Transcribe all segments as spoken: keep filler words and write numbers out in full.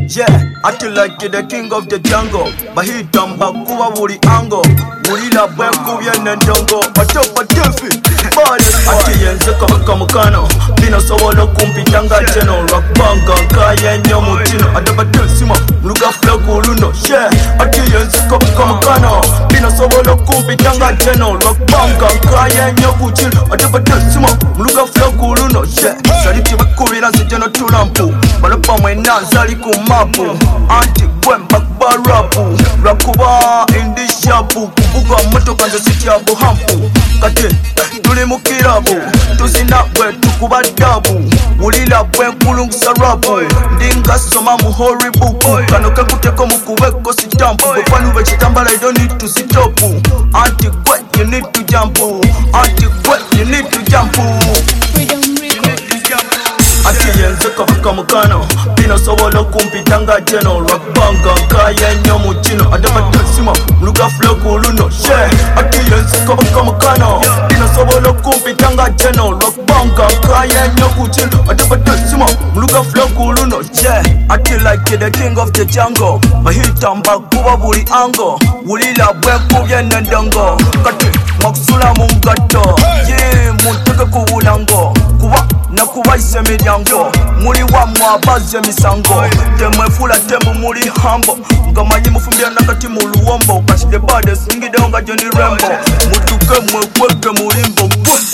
Yeah, acting like the king of the jungle. Bahita mbakuwa buli ango. Mulila bwenku byene ndongo. Batopa tefi, bade ati yenze kabaka mukano. Bino sobola kumpita nga cheno. Rock banga nkaya nyo mutino. Adaba tesima, mluga flaku luno. Yeah, ati yenze kabaka mukano. Bino sobola kumpita nga cheno. Rock banga nkaya nyo mutino. Adaba tesima, mluga flaku luno. Yeah, saliti bakubira zijeno tulampu. Balapa mwena zali kumapu. Anti bwemba kubarapu. Rakuba indi shapu. Kuvuga moto kanzo siti ya buhampu. Kati tuli mukirabu. Tuzina bwe tukuba dabu. Mulila bwe nkulungu sarabu. Ndinga soma muhori buku. Kano kakuteko mukubeko sitampu. Bwefanu we chitambala you don't need to sit up. Anti kwe you need to jump. Anti kwe you need to jump. Ati yenze kabaka mukano. Bino sobola kumpita nga jeno. Rock banga nkaya nyo mutino. Adaba tesima mluga flaku luno. Yeah, ati yenze kabaka mukano. Bino sobola kumpita nga jeno. Rock banga nkaya nyo mutino. Adaba tesima mluga flaku luno. Yeah, ati like the king of the jungle. Bahita mbakuwa buli ango. Ulila bwenku byene ndongo. Kati makusula mungato. Yeah, munteke kubulango. Kuwa na kubaise miryango. Muri wa mwabaze misango. Temwefula temu muri hambo. Ngamanyi mufumbia nakati muluwombo. Catch the baddest ngide onga Johnny Rambo. Mutuke mwekweke murimbo.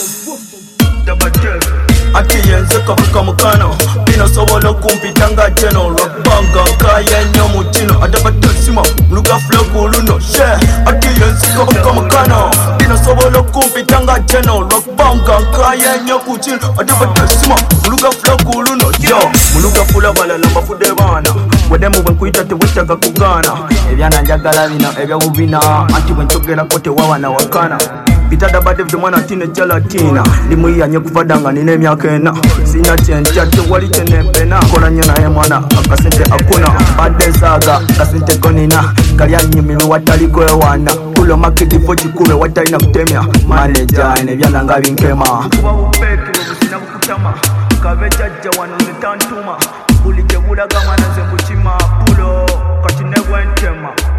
Ati yenze kabaka mukano. Bino sobola kumpita nga jeno. Rock banga nkaya nyo mutino. Adaba tesima mluga flaku luno. Yeah, ati yenze kabaka mukano. Bino sobola kumpita nga jeno. Rock banga nkaya nyo mutino. Adaba tesima mluga flaku luno. Yo, muluga fula balala bafude bana. Wedemu bwenkuita tewetaga kugana. Ebyana njagala bino ebya bubina. Anti bwenchogera kote wawana wakana. Bitada bade vde mwana tine jalatina. Limu iya nye kufadanga nine miakena. Sina chencha wali chene pena. Kola nyena ye mwana akasente akuna. Bade saga kasente konina. Kaliya nyimiru watali kwe wana. Kulo makiti fochi kube watali na kutemia. Manager ene vyana nga vinkema. Kuba upeki wabusina bukutama. Kavecha jawano nitantuma. Uli jebula gama na zembuchima. Pulo katine wentema.